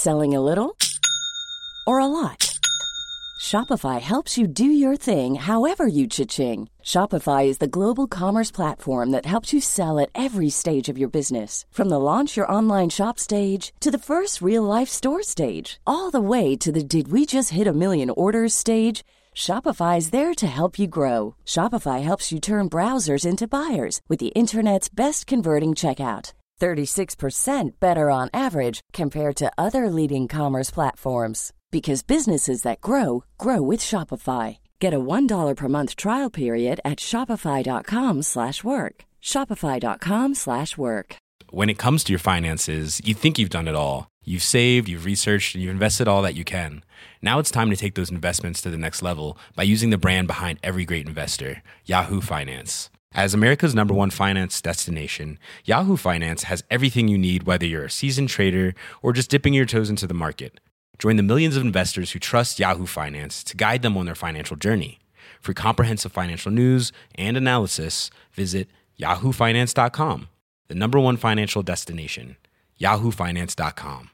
Selling a little or a lot? Shopify helps you do your thing however you cha-ching. Shopify is the global commerce platform that helps you sell at every stage of your business. From the launch your online shop stage to the first real-life store stage, all the way to the did we just hit a million orders stage. Shopify is there to help you grow. Shopify helps you turn browsers into buyers with the internet's best converting checkout. 36% better on average compared to other leading commerce platforms. Because businesses that grow, grow with Shopify. Get a $1 per month trial period at shopify.com/work. Shopify.com/work. When it comes to your finances, you think you've done it all. You've saved, you've researched, and you've invested all that you can. Now it's time to take those investments to the next level by using the brand behind every great investor, Yahoo Finance. As America's #1 finance destination, Yahoo Finance has everything you need, whether you're a seasoned trader or just dipping your toes into the market. Join the millions of investors who trust Yahoo Finance to guide them on their financial journey. For comprehensive financial news and analysis, visit yahoofinance.com, the #1 financial destination, yahoofinance.com.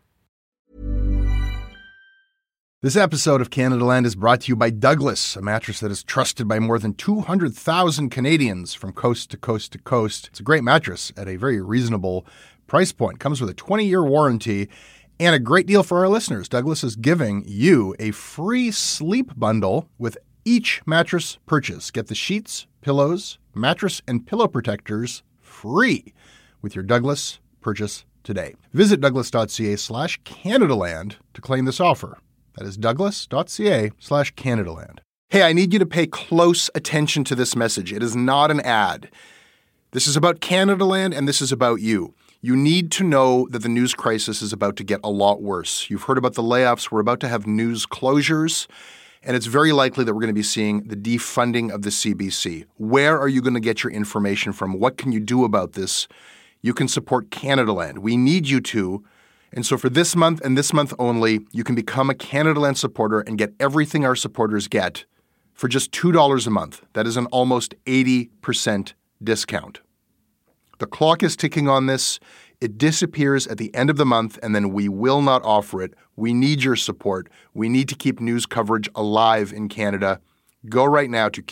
This episode of Canada Land is brought to you by Douglas, a mattress that is trusted by more than 200,000 Canadians from coast to coast to coast. It's a great mattress at a very reasonable price point. Comes with a 20-year warranty. And a great deal for our listeners. Douglas is giving you a free sleep bundle with each mattress purchase. Get the sheets, pillows, mattress, and pillow protectors free with your Douglas purchase today. Visit douglas.ca/Canadaland to claim this offer. That is douglas.ca/Canadaland. Hey, I need you to pay close attention to this message. It is not an ad. This is about Canada Land, and this is about you. You need to know that the news crisis is about to get a lot worse. You've heard about the layoffs. We're about to have news closures, and it's very likely that we're going to be seeing the defunding of the CBC. Where are you going to get your information from? What can you do about this? You can support Canada Land. We need you to. And so for this month and this month only, you can become a Canada Land supporter and get everything our supporters get for just $2 a month. That is an almost 80% discount. The clock is ticking on this. It disappears at the end of the month, and then we will not offer it. We need your support. We need to keep news coverage alive in Canada. Go right now to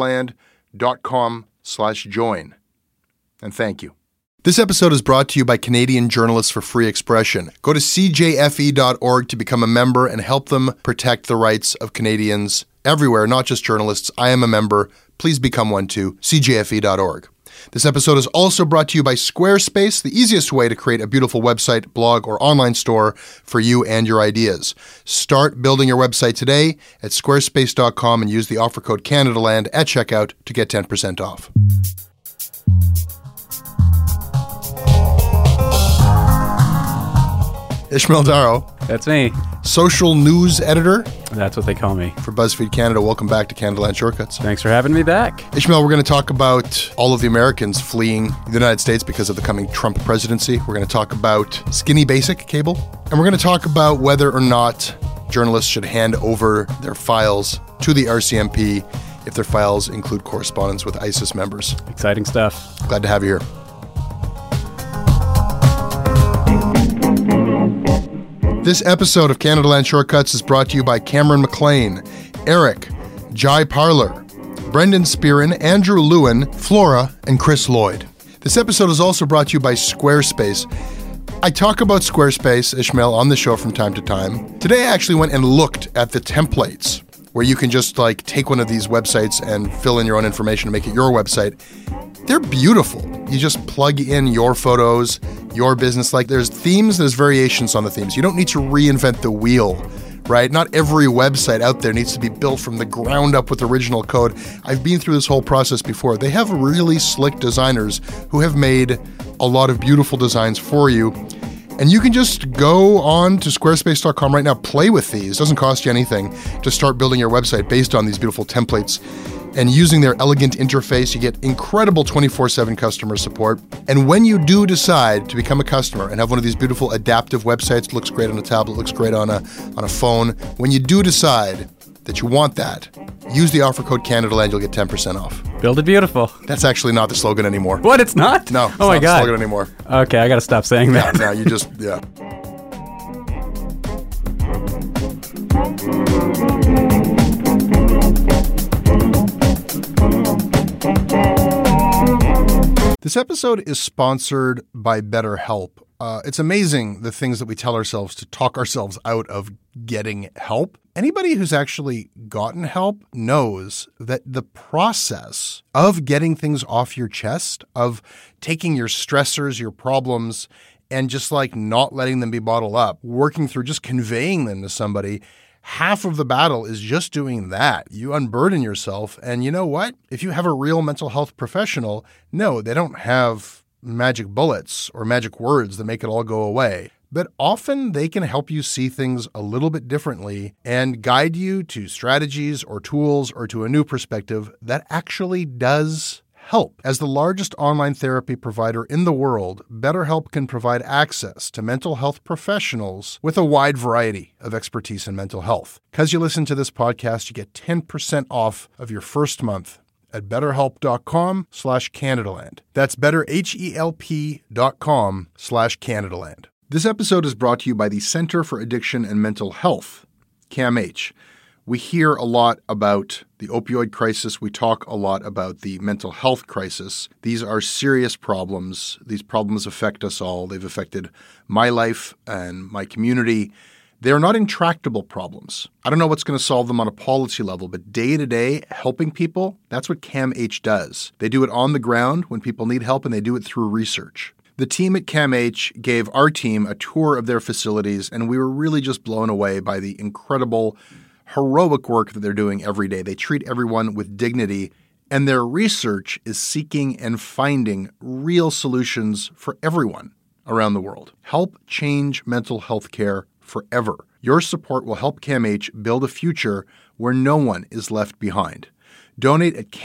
canadaland.com/join. And thank you. This episode is brought to you by Canadian Journalists for Free Expression. Go to cjfe.org to become a member and help them protect the rights of Canadians everywhere, not just journalists. I am a member. Please become one too. cjfe.org. This episode is also brought to you by Squarespace, the easiest way to create a beautiful website, blog, or online store for you and your ideas. Start building your website today at squarespace.com and use the offer code CanadaLand at checkout to get 10% off. Ishmael Daro. That's me. Social news editor. That's what they call me. For BuzzFeed Canada. Welcome back to Canada Land Shortcuts. Thanks for having me back. Ishmael, we're going to talk about all of the Americans fleeing the United States because of the coming Trump presidency. We're going to talk about skinny basic cable. And we're going to talk about whether or not journalists should hand over their files to the RCMP if their files include correspondence with ISIS members. Exciting stuff. Glad to have you here. This episode of Canada Land Shortcuts is brought to you by Cameron McLean, Eric, Jai Parler, Brendan Spearin, Andrew Lewin, Flora, and Chris Lloyd. This episode is also brought to you by Squarespace. I talk about Squarespace, Ishmael, on the show from time to time. Today I actually went and looked at the templates where you can just take one of these websites and fill in your own information to make it your website. They're beautiful. You just plug in your photos, your business. There's themes, there's variations on the themes. You don't need to reinvent the wheel, right? Not every website out there needs to be built from the ground up with original code. I've been through this whole process before. They have really slick designers who have made a lot of beautiful designs for you. And you can just go on to squarespace.com right now, play with these. It doesn't cost you anything to start building your website based on these beautiful templates. And using their elegant interface, you get incredible 24/7 customer support. And when you do decide to become a customer and have one of these beautiful adaptive websites, looks great on a tablet, looks great on a phone, when you do decide that you want that, use the offer code CanadaLand, you'll get 10% off. Build it beautiful. That's actually not the slogan anymore. What? It's not? No, it's oh my not God. the slogan anymore. Okay, I got to stop saying that. No, you just, yeah. This episode is sponsored by BetterHelp. It's amazing the things that we tell ourselves to talk ourselves out of getting help. Anybody who's actually gotten help knows that the process of getting things off your chest, of taking your stressors, your problems, and just like not letting them be bottled up, working through just conveying them to somebody, half of the battle is just doing that. You unburden yourself, and you know what? If you have a real mental health professional, no, they don't have magic bullets or magic words that make it all go away. But often they can help you see things a little bit differently and guide you to strategies or tools or to a new perspective that actually does help. As the largest online therapy provider in the world, BetterHelp can provide access to mental health professionals with a wide variety of expertise in mental health. Because you listen to this podcast, you get 10% off of your first month at betterhelp.com/Canadaland. That's betterhelp.com/Canadaland. This episode is brought to you by the Center for Addiction and Mental Health, CAMH. We hear a lot about the opioid crisis. We talk a lot about the mental health crisis. These are serious problems. These problems affect us all. They've affected my life and my community. They are not intractable problems. I don't know what's going to solve them on a policy level, but day to day, helping people, that's what CAMH does. They do it on the ground when people need help, and they do it through research. The team at CAMH gave our team a tour of their facilities, and we were really just blown away by the incredible, heroic work that they're doing every day. They treat everyone with dignity, and their research is seeking and finding real solutions for everyone around the world. Help change mental health care forever. Your support will help CAMH build a future where no one is left behind. Donate at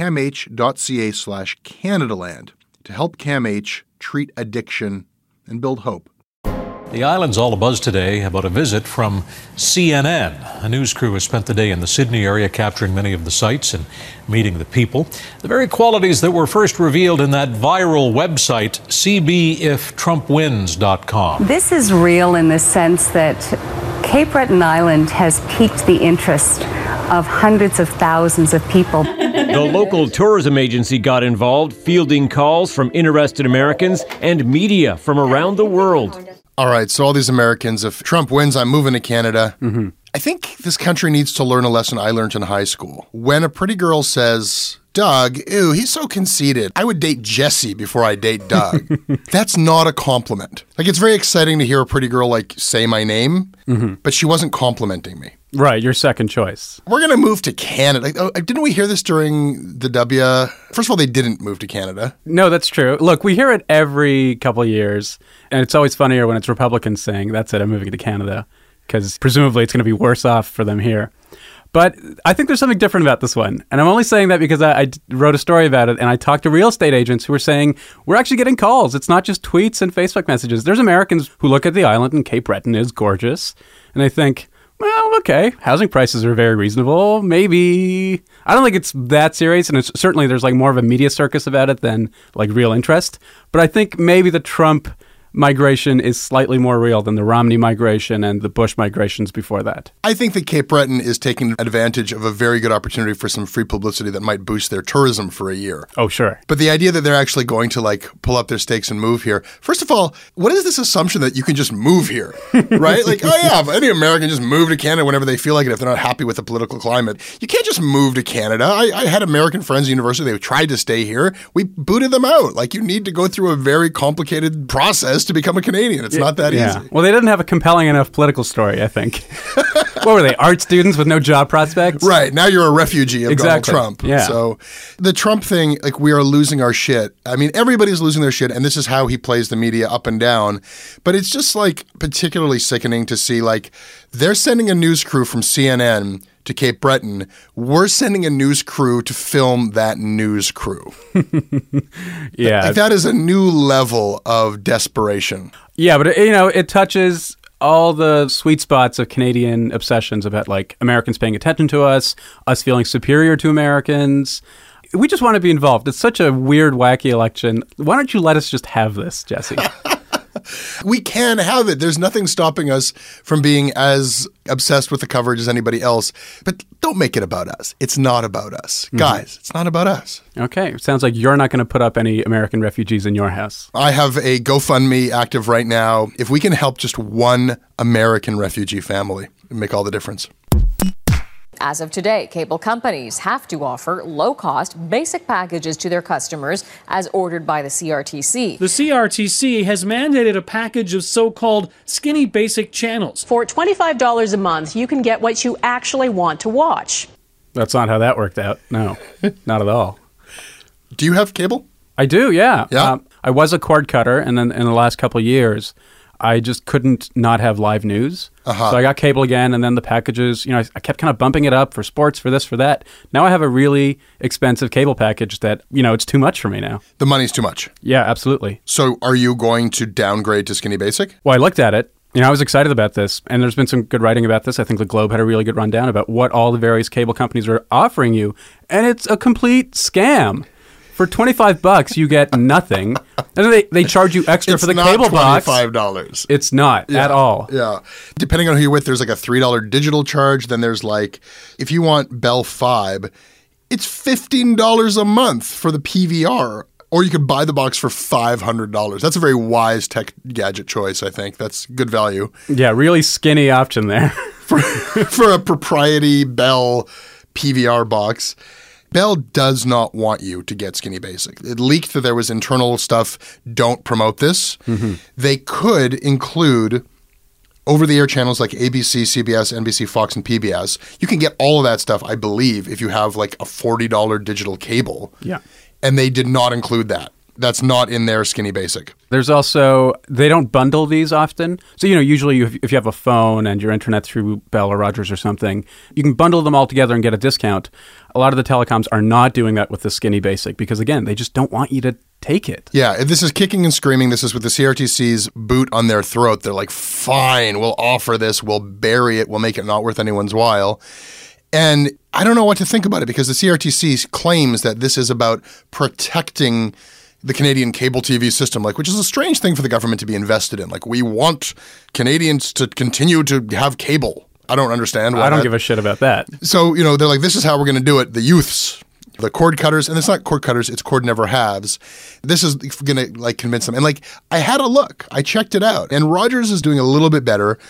camh.ca/Canadaland to help CAMH treat addiction and build hope. The island's all abuzz today about a visit from CNN. A news crew has spent the day in the Sydney area capturing many of the sights and meeting the people. The very qualities that were first revealed in that viral website, cbiftrumpwins.com. This is real in the sense that Cape Breton Island has piqued the interest of hundreds of thousands of people. The local tourism agency got involved, fielding calls from interested Americans and media from around the world. All right, so all these Americans, if Trump wins, I'm moving to Canada. Mm-hmm. I think this country needs to learn a lesson I learned in high school. When a pretty girl says, Doug, ew, he's so conceited. I would date Jesse before I date Doug. That's not a compliment. Like, it's very exciting to hear a pretty girl, like, say my name, but she wasn't complimenting me. Right, your second choice. We're going to move to Canada. Didn't we hear this during the First of all, they didn't move to Canada. No, that's true. Look, we hear it every couple of years, and it's always funnier when it's Republicans saying, that's it, I'm moving to Canada, because presumably it's going to be worse off for them here. But I think there's something different about this one. And I'm only saying that because I wrote a story about it, and I talked to real estate agents who were saying, we're actually getting calls. It's not just tweets and Facebook messages. There's Americans who look at the island, and Cape Breton is gorgeous, and they think, well, okay, housing prices are very reasonable. Maybe. I don't think it's that serious, and it's, certainly there's like more of a media circus about it than like real interest. But I think maybe the Trump migration is slightly more real than the Romney migration and the Bush migrations before that. I think that Cape Breton is taking advantage of a very good opportunity for some free publicity that might boost their tourism for a year. Oh, sure. But the idea that they're actually going to like pull up their stakes and move here. First of all, what is this assumption that you can just move here, right? Like, oh yeah, any American just move to Canada whenever they feel like it if they're not happy with the political climate. You can't just move to Canada. I had American friends at university. They tried to stay here. We booted them out. Like, you need to go through a very complicated process to become a Canadian. It's not that easy. Well, they didn't have a compelling enough political story, I think. What were they, art students with no job prospects? Right. Now you're a refugee of Donald Trump. Yeah. So the Trump thing, like, we are losing our shit. I mean, everybody's losing their shit, and this is how he plays the media up and down. But it's just, like, particularly sickening to see, like, they're sending a news crew from CNN to Cape Breton. We're sending a news crew to film that news crew. Yeah. Like, that is a new level of desperation. Yeah, but it touches all the sweet spots of Canadian obsessions about like Americans paying attention to us feeling superior to Americans. We just want to be involved. It's such a weird, wacky election. Why don't you let us just have this, Jesse? We can have it. There's nothing stopping us from being as obsessed with the coverage as anybody else. But don't make it about us. It's not about us. Guys, it's not about us. Okay. Sounds like you're not going to put up any American refugees in your house. I have a GoFundMe active right now. If we can help just one American refugee family, it'd make all the difference. As of today, cable companies have to offer low-cost basic packages to their customers as ordered by the CRTC. The CRTC has mandated a package of so-called skinny basic channels. For $25 a month, you can get what you actually want to watch. That's not how that worked out. No, not at all. Do you have cable? I do, yeah. Yeah? I was a cord cutter, and then in the last couple of years, I just couldn't not have live news. So I got cable again, and then the packages, I kept kind of bumping it up for sports, for this, for that. Now I have a really expensive cable package that, it's too much for me now. The money's too much. Yeah, absolutely. So are you going to downgrade to Skinny Basic? Well, I looked at it. I was excited about this, and there's been some good writing about this. I think the Globe had a really good rundown about what all the various cable companies are offering you, and it's a complete scam. For $25, you get nothing. And they charge you extra for the cable box. It's not $25. It's not at all. Yeah. Depending on who you're with, there's like a $3 digital charge. Then there's like, if you want Bell Fibe, it's $15 a month for the PVR. Or you could buy the box for $500. That's a very wise tech gadget choice, I think. That's good value. Yeah, really skinny option there. for a propriety Bell PVR box. Bell does not want you to get Skinny Basic. It leaked that there was internal stuff, don't promote this. They could include over-the-air channels like ABC, CBS, NBC, Fox, and PBS. You can get all of that stuff, I believe, if you have like a $40 digital cable. Yeah. And they did not include that. That's not in their Skinny Basic. There's also, they don't bundle these often. So, usually if you have a phone and your internet through Bell or Rogers or something, you can bundle them all together and get a discount. A lot of the telecoms are not doing that with the Skinny Basic because, again, they just don't want you to take it. Yeah, this is kicking and screaming. This is with the CRTC's boot on their throat. They're like, fine, we'll offer this. We'll bury it. We'll make it not worth anyone's while. And I don't know what to think about it because the CRTC claims that this is about protecting the Canadian cable TV system, which is a strange thing for the government to be invested in. We want Canadians to continue to have cable. I don't understand why. I don't give a shit about that. So, they're like, this is how we're going to do it. The youths, the cord cutters, and it's not cord cutters, it's cord never haves. This is going to convince them. And I had a look. I checked it out. And Rogers is doing a little bit better.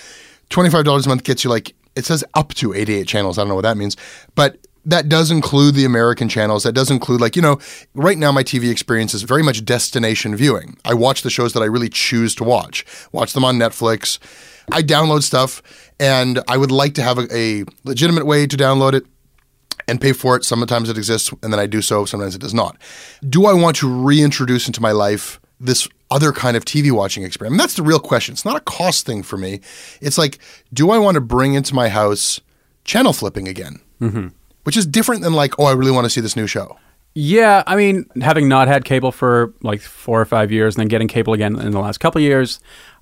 $25 a month gets you it says up to 88 channels. I don't know what that means. But that does include the American channels. That does include, right now my TV experience is very much destination viewing. I watch the shows that I really choose to watch them on Netflix. I download stuff, and I would like to have a legitimate way to download it and pay for it. Sometimes it exists, and then I do so. Sometimes it does not. Do I want to reintroduce into my life this other kind of TV watching experience? That's the real question. It's not a cost thing for me. It's do I want to bring into my house channel flipping again? Mm-hmm. Which is different than I really want to see this new show. Yeah, having not had cable for 4 or 5 years and then getting cable again in the last couple of years,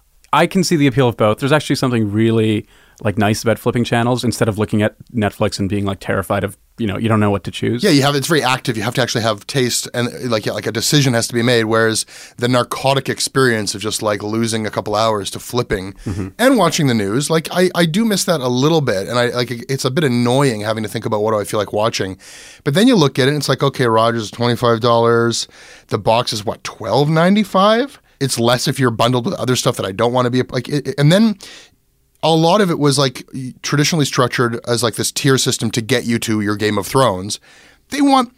I can see the appeal of both. There's actually something really nice about flipping channels instead of looking at Netflix and being terrified of, you don't know what to choose. Yeah, it's very active. You have to actually have taste and a decision has to be made. Whereas the narcotic experience of just losing a couple hours to flipping and watching the news, I do miss that a little bit. And it's a bit annoying having to think about what do I feel like watching. But then you look at it and it's okay, Rogers is $25. The box is what, $12.95? It's less if you're bundled with other stuff that I don't want to be and then a lot of it was traditionally structured as this tier system to get you to your Game of Thrones. They want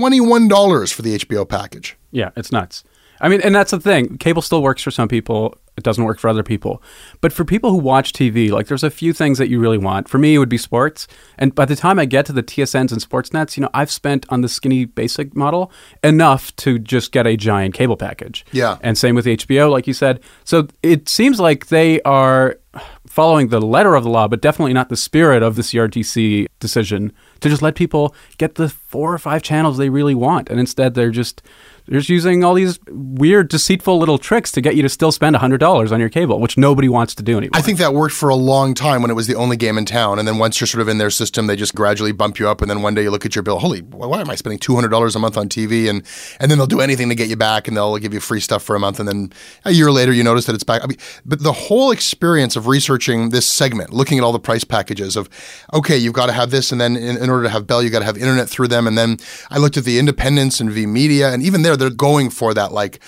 $21 for the HBO package. Yeah, it's nuts. And that's the thing. Cable still works for some people. It doesn't work for other people. But for people who watch TV, there's a few things that you really want. For me, it would be sports. And by the time I get to the TSNs and Sportsnets, I've spent on the Skinny Basic model enough to just get a giant cable package. Yeah. And same with HBO, like you said. So it seems like they are following the letter of the law, but definitely not the spirit of the CRTC decision to just let people get the 4 or 5 channels they really want. And instead they're just using all these weird, deceitful little tricks to get you to still spend $100 on your cable, which nobody wants to do anymore. I think that worked for a long time when it was the only game in town. And then once you're sort of in their system, they just gradually bump you up. And then one day you look at your bill, holy, why am I spending $200 a month on TV? And then they'll do anything to get you back and they'll give you free stuff for a month. And then a year later, you notice that it's back. I mean, but the whole experience of researching this segment, looking at all the price packages of, okay, you've got to have this. And then in order to have Bell, you got to have internet through them. And then I looked at the Independence and vMedia. And even there, they're going for that like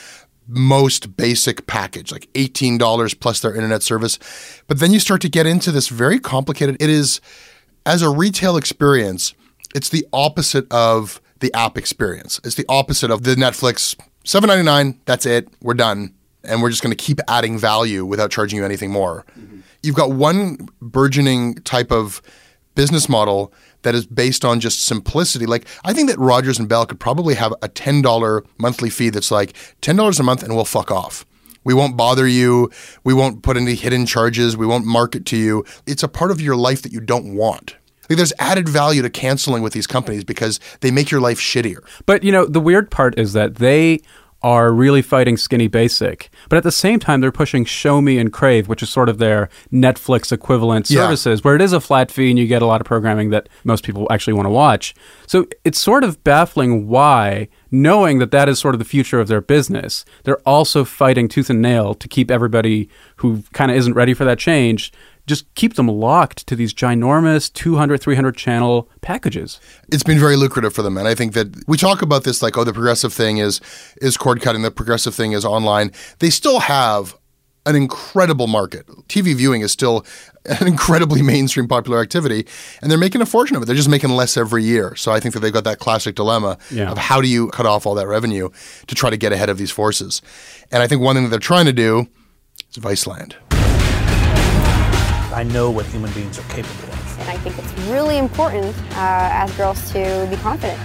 most basic package, like $18 plus their internet service. But then you start to get into this very complicated, it is, as a retail experience, it's the opposite of the app experience. It's the opposite of the Netflix, $7.99, that's it, we're done. And we're just going to keep adding value without charging you anything more. Mm-hmm. You've got one burgeoning type of business model that is based on just simplicity. Like, I think that Rogers and Bell could probably have a $10 monthly fee that's like $10 a month and we'll fuck off. We won't bother you. We won't put any hidden charges. We won't market to you. It's a part of your life that you don't want. Like, there's added value to canceling with these companies because they make your life shittier. But, you know, the weird part is that they are really fighting skinny basic, but at the same time they're pushing Show Me and Crave, which is sort of their Netflix equivalent services, where it is a flat fee and you get a lot of programming that most people actually want to watch. So it's sort of baffling why, knowing that that is sort of the future of their business, they're also fighting tooth and nail to keep everybody who kind of isn't ready for that change, just keep them locked to these ginormous 200, 300 channel packages. It's been very lucrative for them. And I think that we talk about this like, oh, the progressive thing is cord cutting, the progressive thing is online. They still have an incredible market. TV viewing is still an incredibly mainstream popular activity, and they're making a fortune of it. They're just making less every year. So I think that they've got that classic dilemma of how do you cut off all that revenue to try to get ahead of these forces. And I think one thing that they're trying to do is Viceland. I know what human beings are capable of. And I think it's really important as girls to be confident.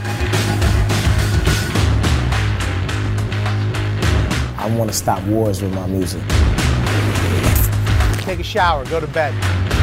I want to stop wars with my music. Take a shower, go to bed.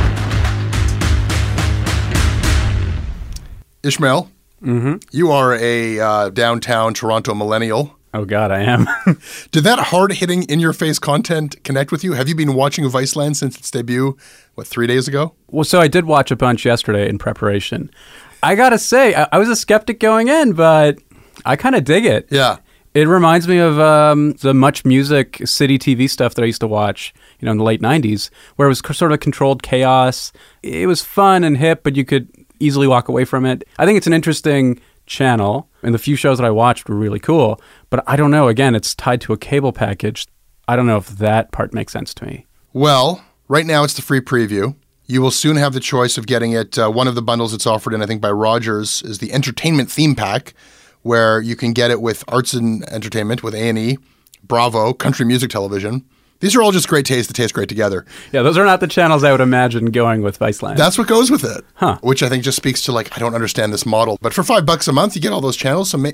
Ishmael, you are a downtown Toronto millennial. Oh, God, I am. Did that hard-hitting, in-your-face content connect with you? Have you been watching Viceland since its debut, 3 days ago? Well, so I did watch a bunch yesterday in preparation. I got to say, I was a skeptic going in, but I kind of dig it. Yeah. It reminds me of the Much Music City TV stuff that I used to watch, in the late 90s, where it was sort of controlled chaos. It was fun and hip, but you could easily walk away from it. I think it's an interesting channel, and the few shows that I watched were really cool. But I don't know, again, it's tied to a cable package. I don't know if that part makes sense to me. Well, right now it's the free preview. You will soon have the choice of getting it. One of the bundles that's offered in, I think, by Rogers is the entertainment theme pack, where you can get it with arts and entertainment, with A&E, Bravo, country music television. These are all just great tastes that taste great together. Yeah, those are not the channels I would imagine going with Viceland. That's what goes with it, which I think just speaks to, I don't understand this model. But for $5 a month, you get all those channels. So,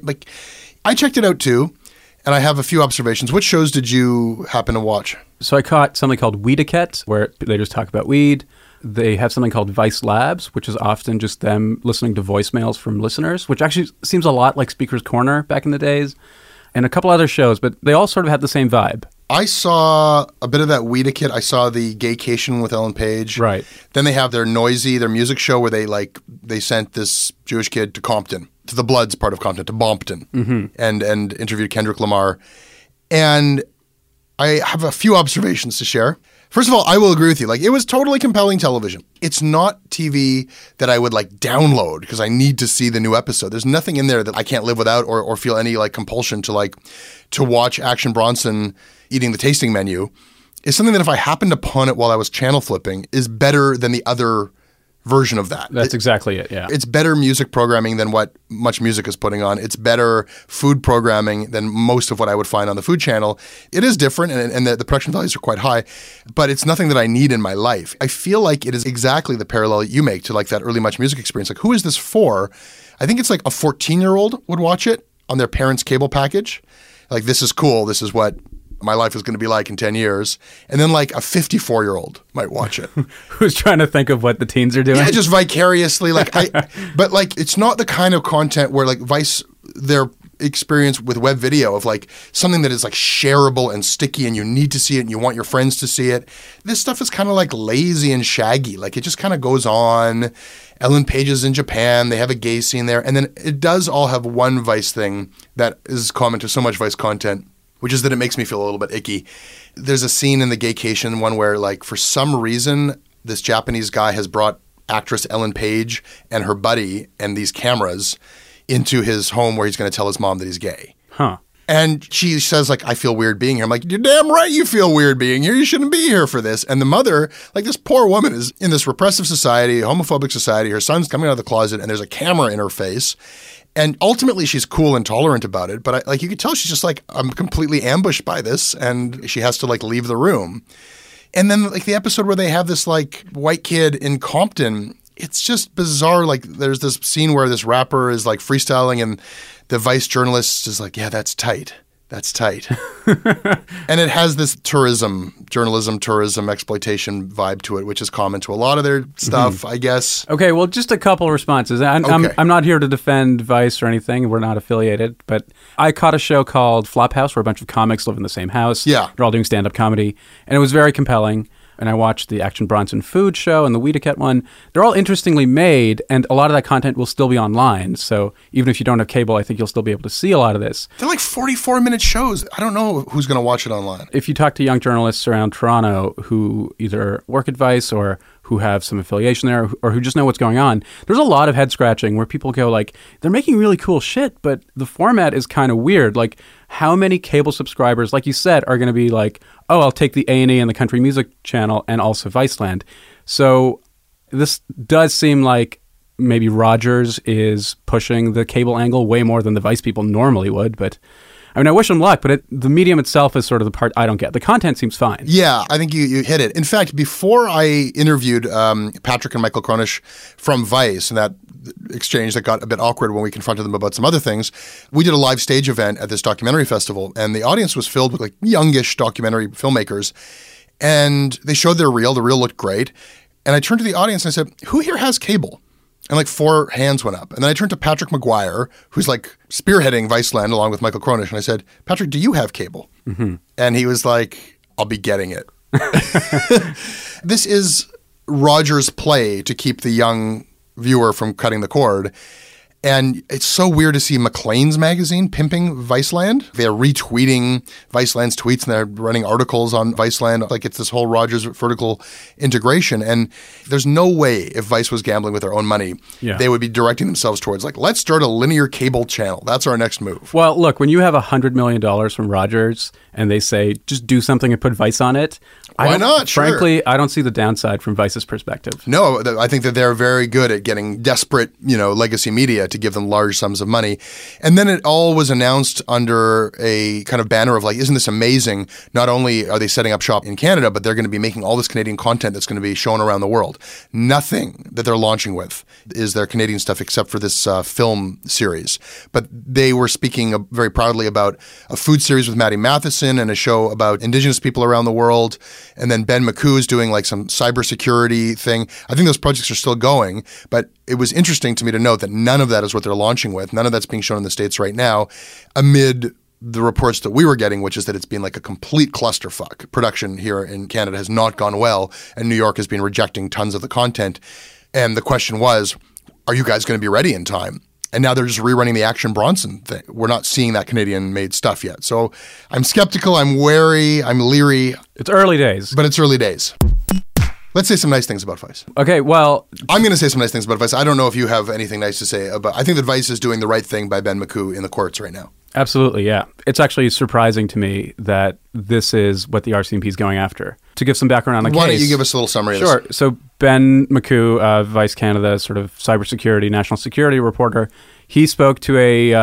I checked it out too, and I have a few observations. Which shows did you happen to watch? So I caught something called Weediquette, where they just talk about weed. They have something called Vice Labs, which is often just them listening to voicemails from listeners, which actually seems a lot like Speaker's Corner back in the days, and a couple other shows, but they all sort of had the same vibe. I saw a bit of that Weediquette. I saw the Gaycation with Ellen Page. Right. Then they have their Noisy, their music show where they sent this Jewish kid to Compton, to the Bloods part of Compton, to Bompton, and interviewed Kendrick Lamar. And I have a few observations to share. First of all, I will agree with you. It was totally compelling television. It's not TV that I would download because I need to see the new episode. There's nothing in there that I can't live without or feel any compulsion to watch Action Bronson eating the tasting menu. Is something that if I happened upon it while I was channel flipping is better than the other version of that. That's exactly it, yeah. It's better music programming than what Much Music is putting on. It's better food programming than most of what I would find on the Food Channel. It is different, and the production values are quite high, but it's nothing that I need in my life. I feel like it is exactly the parallel you make to that early Much Music experience. Who is this for? I think it's a 14-year-old would watch it on their parents' cable package. This is cool. This is what my life is going to be like in 10 years. And then like a 54-year-old might watch it. Who's trying to think of what the teens are doing? Yeah, just vicariously. But like, it's not the kind of content where like Vice, their experience with web video of like something that is like shareable and sticky and you need to see it and you want your friends to see it. This stuff is kind of like lazy and shaggy. Like it just kind of goes on. Ellen Page is in Japan. They have a gay scene there. And then it does all have one Vice thing that is common to so much Vice content, which is that it makes me feel a little bit icky. There's a scene in the Gaycation one where like for some reason this Japanese guy has brought actress Ellen Page and her buddy and these cameras into his home where he's going to tell his mom that he's gay. Huh. And she says, like, I feel weird being here. I'm like, you're damn right you feel weird being here. You shouldn't be here for this. And the mother, like this poor woman is in this repressive society, homophobic society. Her son's coming out of the closet and there's a camera in her face. And ultimately she's cool and tolerant about it. But like you could tell she's just like, I'm completely ambushed by this. And she has to like leave the room. And then like the episode where they have this like white kid in Compton, it's just bizarre. Like there's this scene where this rapper is like freestyling and the Vice journalist is like, yeah, that's tight. That's tight. And it has this journalism, tourism, exploitation vibe to it, which is common to a lot of their stuff, I guess. Okay, well, just a couple responses. I'm not here to defend Vice or anything. We're not affiliated. But I caught a show called Flophouse where a bunch of comics live in the same house. Yeah. They're all doing stand-up comedy. And it was very compelling. And I watched the Action Bronson food show and the Wiedecut one. They're all interestingly made, and a lot of that content will still be online. So even if you don't have cable, I think you'll still be able to see a lot of this. They're like 44-minute shows. I don't know who's going to watch it online. If you talk to young journalists around Toronto who either work at Vice or who have some affiliation there or who just know what's going on, there's a lot of head scratching where people go like, they're making really cool shit, but the format is kind of weird. Like, how many cable subscribers, like you said, are going to be like, oh, I'll take the A&E and the Country Music Channel and also Viceland. So this does seem like maybe Rogers is pushing the cable angle way more than the Vice people normally would. But I mean, I wish them luck, but the medium itself is sort of the part I don't get. The content seems fine. Yeah, I think you hit it. In fact, before I interviewed Patrick and Michael Cronish from Vice, and that exchange that got a bit awkward when we confronted them about some other things, we did a live stage event at this documentary festival, and the audience was filled with like youngish documentary filmmakers, and they showed their reel. The reel looked great. And I turned to the audience and I said, who here has cable? And like 4 hands went up. And then I turned to Patrick McGuire, who's like spearheading Viceland along with Michael Cronish. And I said, Patrick, do you have cable? Mm-hmm. And he was like, I'll be getting it. This is Rogers' play to keep the young viewer from cutting the cord. And it's so weird to see Maclean's magazine pimping Viceland. They're retweeting Viceland's tweets and they're running articles on Viceland. Like it's this whole Rogers vertical integration. And there's no way if Vice was gambling with their own money, they would be directing themselves towards like, let's start a linear cable channel. That's our next move. Well, look, when you have $100 million from Rogers and they say, just do something and put Vice on it. Why not? Frankly, I don't see the downside from Vice's perspective. No, I think that they're very good at getting desperate, legacy media to give them large sums of money. And then it all was announced under a kind of banner of like, isn't this amazing? Not only are they setting up shop in Canada, but they're going to be making all this Canadian content that's going to be shown around the world. Nothing that they're launching with is their Canadian stuff except for this film series. But they were speaking very proudly about a food series with Matty Matheson and a show about Indigenous people around the world. And then Ben McCoo is doing like some cybersecurity thing. I think those projects are still going, but it was interesting to me to note that none of that is what they're launching with. None of that's being shown in the States right now amid the reports that we were getting, which is that it's been like a complete clusterfuck. Production here in Canada has not gone well, and New York has been rejecting tons of the content. And the question was, are you guys going to be ready in time? And now they're just rerunning the Action Bronson thing. We're not seeing that Canadian-made stuff yet. So I'm skeptical, I'm wary, I'm leery. It's early days. But it's early days. Let's say some nice things about Vice. Okay, well... I'm going to say some nice things about Vice. I don't know if you have anything nice to say about... I think that Vice is doing the right thing by Ben McCoo in the courts right now. Absolutely, yeah. It's actually surprising to me that this is what the RCMP is going after. To give some background on the case... Why don't you give us a little summary of this? Sure. So Ben McCoo, Vice Canada, sort of cybersecurity, national security reporter, he spoke to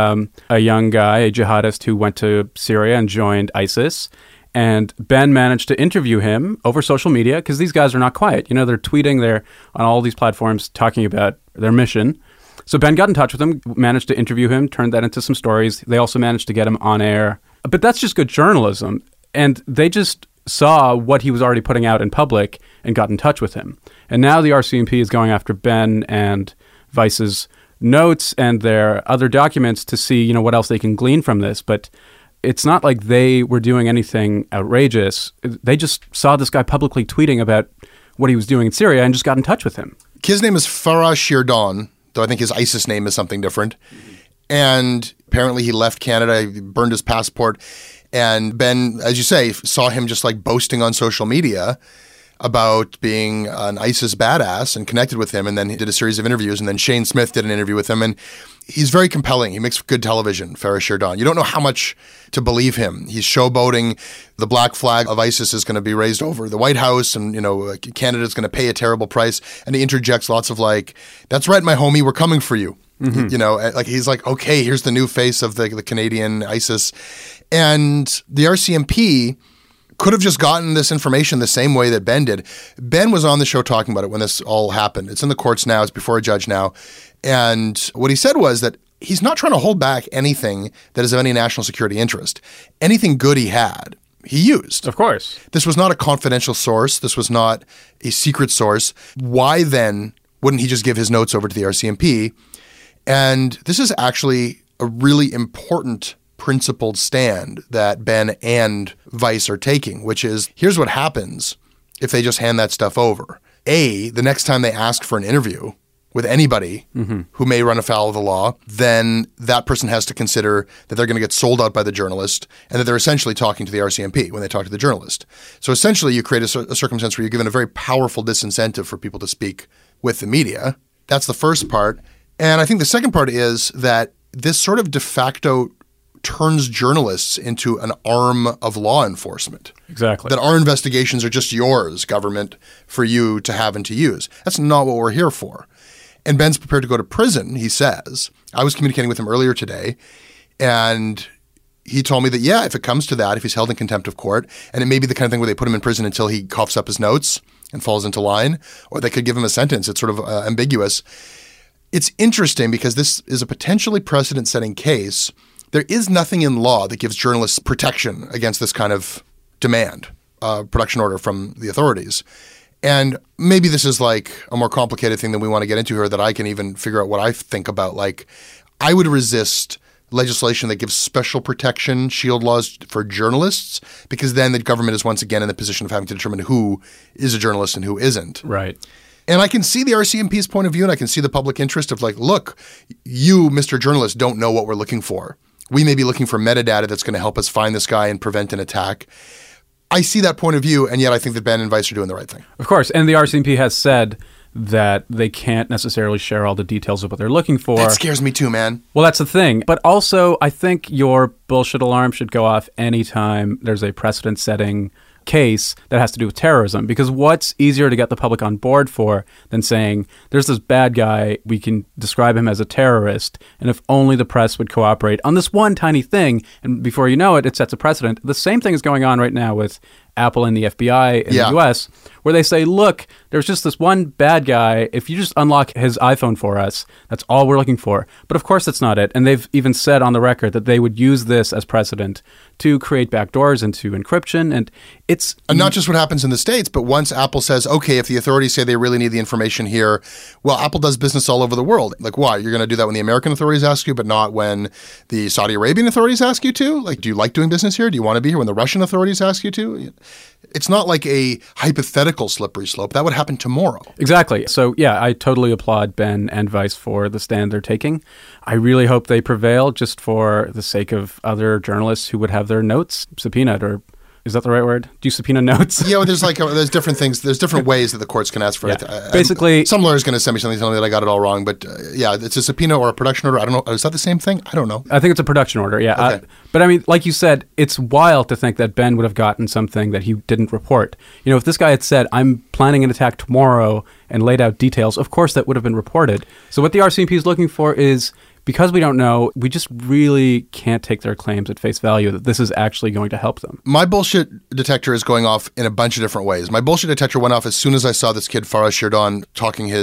a young guy, a jihadist who went to Syria and joined ISIS. And Ben managed to interview him over social media because these guys are not quiet. They're tweeting, they're on all these platforms talking about their mission. So Ben got in touch with him, managed to interview him, turned that into some stories. They also managed to get him on air. But that's just good journalism. And they just saw what he was already putting out in public and got in touch with him. And now the RCMP is going after Ben and Vice's notes and their other documents to see, what else they can glean from this. But it's not like they were doing anything outrageous. They just saw this guy publicly tweeting about what he was doing in Syria and just got in touch with him. His name is Farah Shirdon, though I think his ISIS name is something different. And apparently he left Canada, he burned his passport. And Ben, as you say, saw him just like boasting on social media about being an ISIS badass and connected with him. And then he did a series of interviews. And then Shane Smith did an interview with him. And he's very compelling. He makes good television, Farah Shirdon. You don't know how much to believe him. He's showboating the black flag of ISIS is going to be raised over the White House, and Canada's going to pay a terrible price. And he interjects lots of like, "That's right, my homie, we're coming for you." Mm-hmm. He's like, okay, here's the new face of the Canadian ISIS. And the RCMP could have just gotten this information the same way that Ben did. Ben was on the show talking about it when this all happened. It's in the courts now. It's before a judge now. And what he said was that he's not trying to hold back anything that is of any national security interest. Anything good he had, he used. Of course. This was not a confidential source. This was not a secret source. Why then wouldn't he just give his notes over to the RCMP? And this is actually a really important principled stand that Ben and Vice are taking, which is, here's what happens if they just hand that stuff over. A, the next time they ask for an interview with anybody who may run afoul of the law, then that person has to consider that they're going to get sold out by the journalist and that they're essentially talking to the RCMP when they talk to the journalist. So essentially you create a circumstance where you're given a very powerful disincentive for people to speak with the media. That's the first part. And I think the second part is that this sort of de facto turns journalists into an arm of law enforcement. Exactly. That our investigations are just yours, government, for you to have and to use. That's not what we're here for. And Ben's prepared to go to prison, he says. I was communicating with him earlier today, and he told me that, yeah, if it comes to that, if he's held in contempt of court, and it may be the kind of thing where they put him in prison until he coughs up his notes and falls into line, or they could give him a sentence. It's sort of ambiguous. It's interesting because this is a potentially precedent-setting case. There is nothing in law that gives journalists protection against this kind of demand, production order from the authorities. And maybe this is like a more complicated thing than we want to get into here that I can even figure out what I think about. Like, I would resist legislation that gives special protection, shield laws for journalists, because then the government is once again in the position of having to determine who is a journalist and who isn't. Right. And I can see the RCMP's point of view, and I can see the public interest of like, look, you, Mr. Journalist, don't know what we're looking for. We may be looking for metadata that's going to help us find this guy and prevent an attack. I see that point of view, and yet I think that Ben and Vice are doing the right thing. Of course, and the RCMP has said that they can't necessarily share all the details of what they're looking for. That scares me too, man. Well, that's the thing. But also, I think your bullshit alarm should go off anytime there's a precedent-setting case that has to do with terrorism, because what's easier to get the public on board for than saying there's this bad guy, we can describe him as a terrorist, and if only the press would cooperate on this one tiny thing, and before you know it, it sets a precedent. The same thing is going on right now with Apple and the FBI in the US, where they say, look, there's just this one bad guy. If you just unlock his iPhone for us, that's all we're looking for. But of course, that's not it. And they've even said on the record that they would use this as precedent to create backdoors into encryption. And it's... And not just what happens in the States, but once Apple says, okay, if the authorities say they really need the information here, well, Apple does business all over the world. Like, why? You're going to do that when the American authorities ask you, but not when the Saudi Arabian authorities ask you to? Like, do you like doing business here? Do you want to be here when the Russian authorities ask you to? It's not like a hypothetical slippery slope. That would happen tomorrow. Exactly. So, yeah, I totally applaud Ben and Vice for the stand they're taking. I really hope they prevail just for the sake of other journalists who would have their notes subpoenaed, or is that the right word? Do you subpoena notes? Yeah, well, there's different things. There's different ways that the courts can ask for it. Basically, some lawyer's going to send me something telling me that I got it all wrong. But yeah, it's a subpoena or a production order. I don't know. Is that the same thing? I don't know. I think it's a production order. Yeah. Okay. But I mean, like you said, it's wild to think that Ben would have gotten something that he didn't report. You know, if this guy had said, I'm planning an attack tomorrow and laid out details, of course that would have been reported. So what the RCMP is looking for is, because we don't know, we just really can't take their claims at face value that this is actually going to help them. My bullshit detector is going off in a bunch of different ways. My bullshit detector went off as soon as I saw this kid, Farah Shirdon, talking his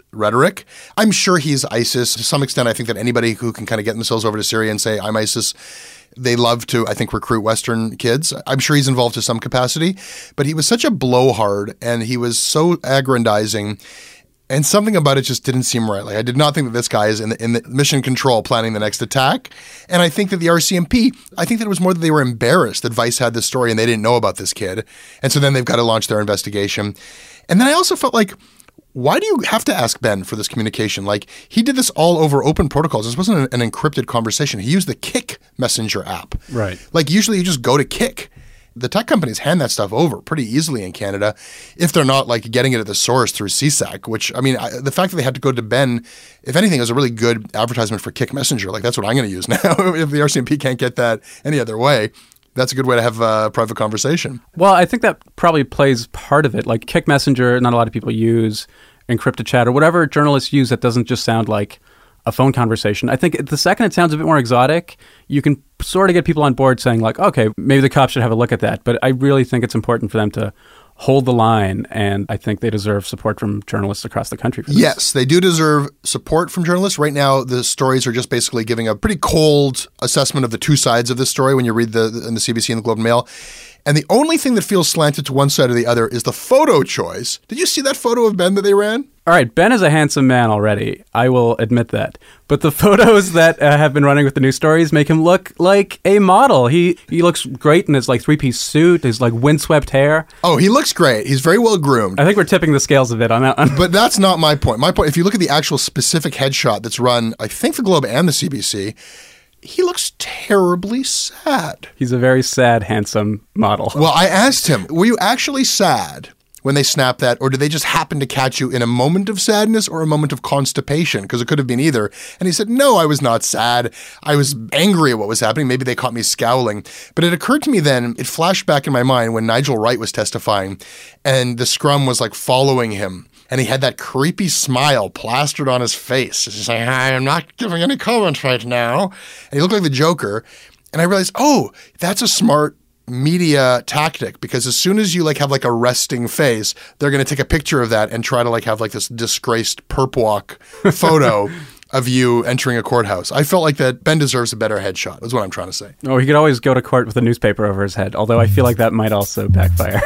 rhetoric. I'm sure he's ISIS. To some extent, I think that anybody who can kind of get themselves over to Syria and say, I'm ISIS, they love to, I think, recruit Western kids. I'm sure he's involved to some capacity. But he was such a blowhard and he was so aggrandizing. And something about it just didn't seem right. Like, I did not think that this guy is in the mission control planning the next attack. And I think that the RCMP, I think that it was more that they were embarrassed that Vice had this story and they didn't know about this kid. And so then they've got to launch their investigation. And then I also felt like, why do you have to ask Ben for this communication? Like, he did this all over open protocols. This wasn't an encrypted conversation. He used the Kik Messenger app. Right. Like, usually you just go to Kik. The tech companies hand that stuff over pretty easily in Canada if they're not like getting it at the source through CSAC, which, I mean, the fact that they had to go to Ben, if anything, is a really good advertisement for Kik Messenger. Like, that's what I'm going to use now. If the RCMP can't get that any other way, that's a good way to have a private conversation. Well, I think that probably plays part of it. Like Kik Messenger, not a lot of people use encrypted chat or whatever journalists use that doesn't just sound like a phone conversation. I think the second it sounds a bit more exotic, you can sort of get people on board saying like, okay, maybe the cops should have a look at that. But I really think it's important for them to hold the line, and I think they deserve support from journalists across the country for this. Yes, they do deserve support from journalists. Right now, the stories are just basically giving a pretty cold assessment of the two sides of this story when you read in the CBC and the Globe and Mail. And the only thing that feels slanted to one side or the other is the photo choice. Did you see that photo of Ben that they ran? All right, Ben is a handsome man already. I will admit that. But the photos that have been running with the news stories make him look like a model. He looks great in his like three-piece suit, his like windswept hair. Oh, he looks great. He's very well groomed. I think we're tipping the scales a bit on that one. But that's not my point. My point, if you look at the actual specific headshot that's run, I think the Globe and the CBC, he looks terribly sad. He's a very sad, handsome model. Well, I asked him, were you actually sad when they snapped that, or did they just happen to catch you in a moment of sadness or a moment of constipation? Because it could have been either. And he said, no, I was not sad. I was angry at what was happening. Maybe they caught me scowling. But it occurred to me then, it flashed back in my mind when Nigel Wright was testifying and the scrum was like following him. And he had that creepy smile plastered on his face. He's saying, I am not giving any comment right now. And he looked like the Joker. And I realized, oh, that's a smart media tactic, because as soon as you like have like a resting face, they're going to take a picture of that and try to like have like this disgraced perp walk photo of you entering a courthouse. I felt like that Ben deserves a better headshot, is what I'm trying to say. Oh, he could always go to court with a newspaper over his head, although I feel like that might also backfire.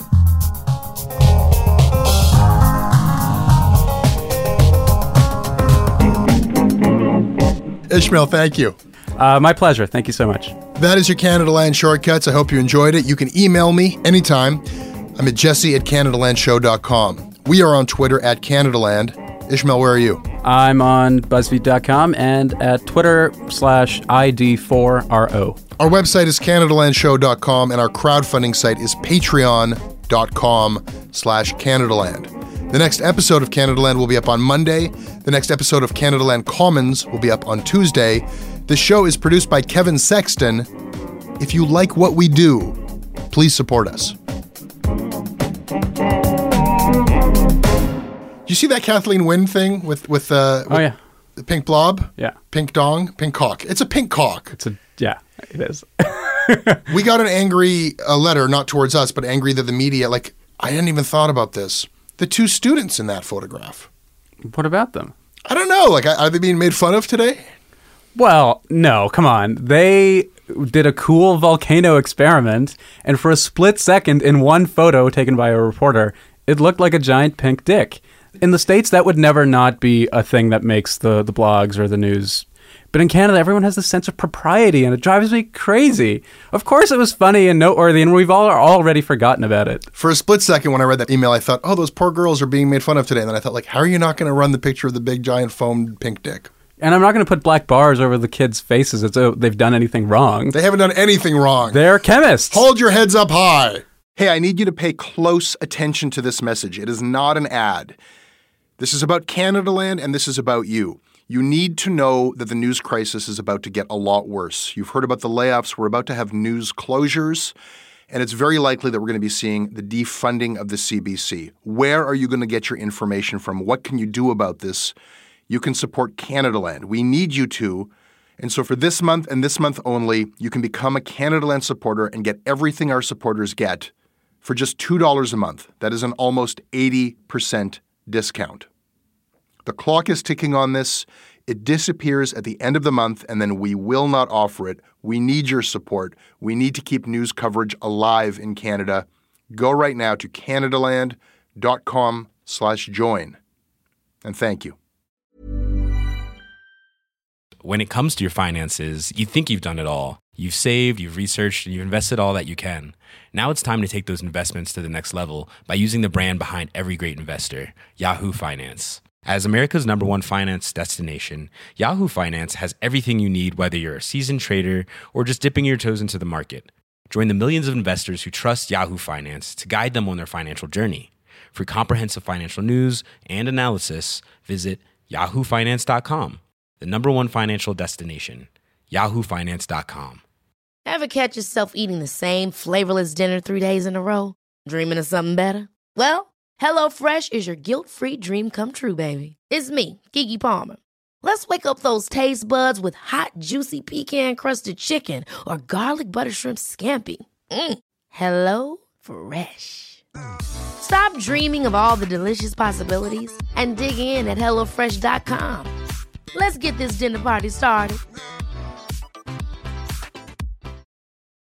Ishmael, thank you. My pleasure. Thank you so much. That is your Canada Land Shortcuts. I hope you enjoyed it. You can email me anytime. I'm at jesse@canadalandshow.com. We are on Twitter @CanadaLand. Ishmael, where are you? I'm on BuzzFeed.com and at Twitter/ID4RO. Our website is CanadaLandShow.com and our crowdfunding site is Patreon.com/CanadaLand. The next episode of Canada Land will be up on Monday. The next episode of Canada Land Commons will be up on Tuesday. The show is produced by Kevin Sexton. If you like what we do, please support us. You see that Kathleen Wynne thing with the pink blob? Yeah. Pink dong? Pink cock. It's a pink cock. Yeah, it is. We got an angry letter, not towards us, but angry that the media, like, I hadn't even thought about this. The two students in that photograph. What about them? I don't know. Like, are they being made fun of today? Well, no, come on. They did a cool volcano experiment, and for a split second in one photo taken by a reporter, it looked like a giant pink dick. In the States, that would never not be a thing that makes the blogs or the news. But in Canada, everyone has this sense of propriety, and it drives me crazy. Of course it was funny and noteworthy, and we've all already forgotten about it. For a split second, when I read that email, I thought, oh, those poor girls are being made fun of today. And then I thought, like, how are you not going to run the picture of the big, giant, foamed pink dick? And I'm not going to put black bars over the kids' faces as though they've done anything wrong. They haven't done anything wrong. They're chemists. Hold your heads up high. Hey, I need you to pay close attention to this message. It is not an ad. This is about Canada Land, and this is about you. You need to know that the news crisis is about to get a lot worse. You've heard about the layoffs. We're about to have news closures, and it's very likely that we're going to be seeing the defunding of the CBC. Where are you going to get your information from? What can you do about this? You can support Canada Land. We need you to. And so for this month and this month only, you can become a Canada Land supporter and get everything our supporters get for just $2 a month. That is an almost 80% discount. The clock is ticking on this. It disappears at the end of the month, and then we will not offer it. We need your support. We need to keep news coverage alive in Canada. Go right now to canadaland.com/join. And thank you. When it comes to your finances, you think you've done it all. You've saved, you've researched, and you've invested all that you can. Now it's time to take those investments to the next level by using the brand behind every great investor, Yahoo Finance. As America's #1 finance destination, Yahoo Finance has everything you need, whether you're a seasoned trader or just dipping your toes into the market. Join the millions of investors who trust Yahoo Finance to guide them on their financial journey. For comprehensive financial news and analysis, visit yahoofinance.com, the #1 financial destination, yahoofinance.com. Ever catch yourself eating the same flavorless dinner 3 days in a row? Dreaming of something better? Well, HelloFresh is your guilt-free dream come true, baby. It's me, Keke Palmer. Let's wake up those taste buds with hot, juicy pecan-crusted chicken or garlic butter shrimp scampi. Hello Fresh. Stop dreaming of all the delicious possibilities and dig in at HelloFresh.com. Let's get this dinner party started.